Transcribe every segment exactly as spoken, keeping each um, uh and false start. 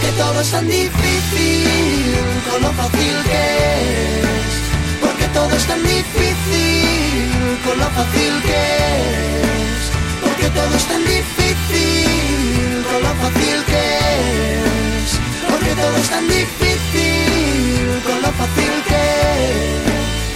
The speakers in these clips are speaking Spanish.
Porque todo es tan difícil con lo fácil que es. Porque todo es tan difícil con lo fácil que es. Porque todo es tan difícil con lo fácil que es. Porque todo es tan difícil con lo fácil que es.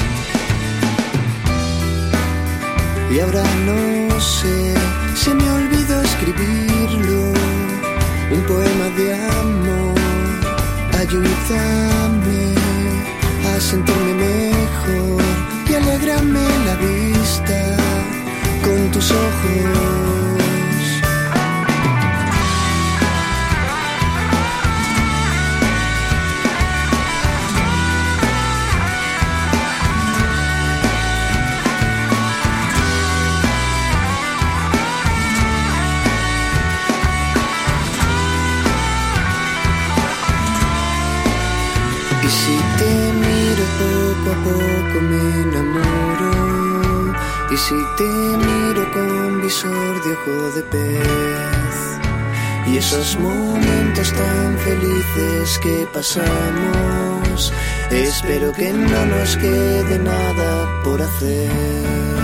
Y ahora no sé, se me olvidó escribirlo, un poema de amor. Ayúdame a sentirme mejor y alégrame la vista con tus ojos. Y si te miro poco a poco me enamoro. Y si te miro con visor de ojo de pez. Y esos momentos tan felices que pasamos, espero que no nos quede nada por hacer.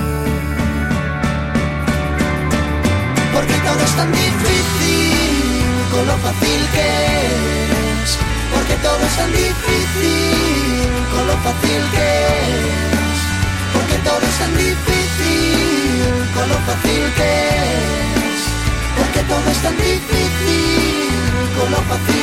Porque todo es tan difícil con lo fácil que es. Porque todo es tan difícil con lo fácil que es. Porque todo es tan difícil con lo fácil que es. Porque todo es tan difícil con lo fácil